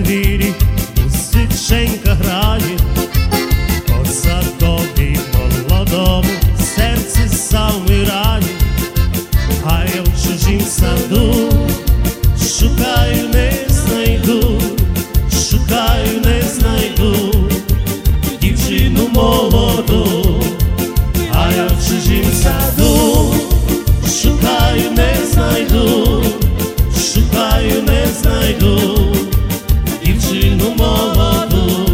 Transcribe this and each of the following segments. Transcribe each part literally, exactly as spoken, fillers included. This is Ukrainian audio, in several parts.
подвір'ї музиченька грає, по садові молодому серце завмирає, а я в чужім саду шукаю, не знайду, шукаю, не знайду дівчину молоду, а я в чужім саду шукаю, не знайду, шукаю, не знайду дівчину молоду.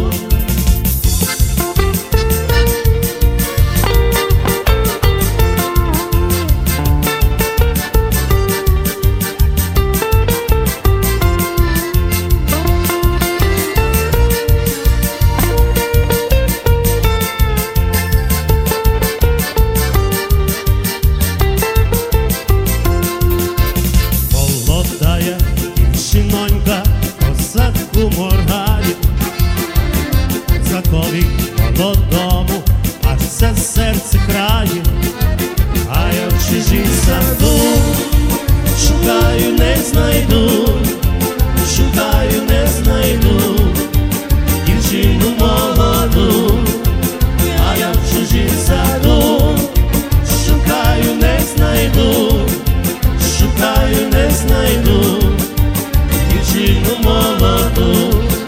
Молодая дівчинонька козаку моргає, козакові молодому аж за серце крає, а я в чужім саду шукаю, не знайду, шукаю, не знайду дівчину молоду, а я в чужім саду шукаю, не знайду, шукаю, не знайду дівчину молоду.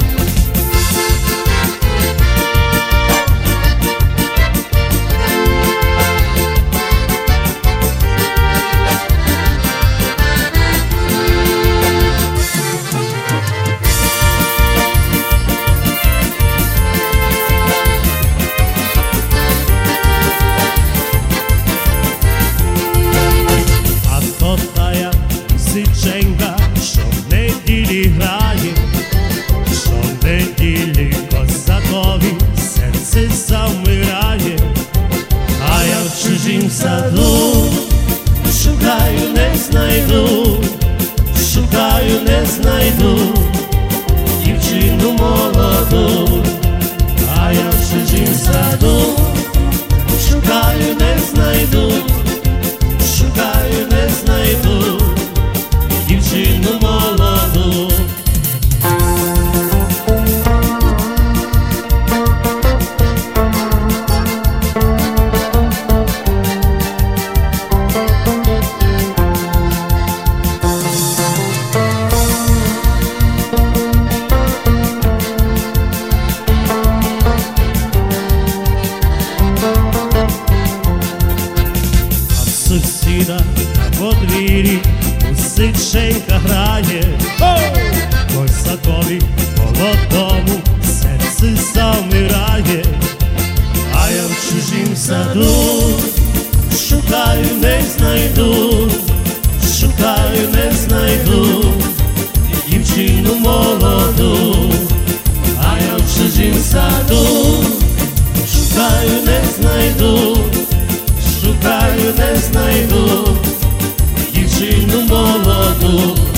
Музиченька, що в неділі грає, що в неділі козакові серце завмирає, а я в чужім саду шукаю, не знайду, шукаю, не знайду дівчину молоду, а я в чужім саду шукаю, не знайду, шукаю, не знайду дівчину молоду. А в сусіда на подвір'ї музиченька грає, козакові молодому серце завмирає, а я в чужім саду шукаю, не знайду, шукаю, не знайду дівчину молоду, а я в чужім саду шукаю, не знайду, шукаю, не знайду дівчину молоду.